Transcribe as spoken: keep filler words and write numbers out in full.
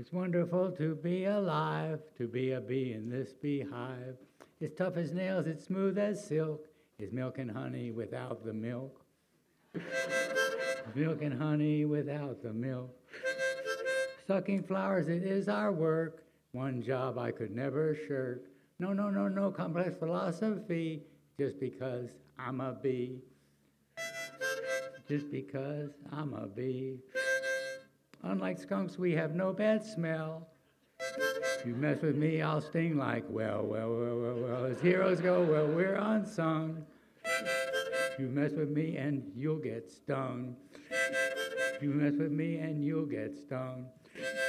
It's wonderful to be alive, to be a bee in this beehive. It's tough as nails, it's smooth as silk. It's milk and honey without the milk. It's milk and honey without the milk. Sucking flowers, it is our work. One job I could never shirk. No, no, no, no complex philosophy. Just because I'm a bee. Just because I'm a bee. Unlike skunks, we have no bad smell. You mess with me, I'll sting like, well, well, well, well, well. As heroes go, well, we're unsung. You mess with me and you'll get stung. You mess with me and you'll get stung.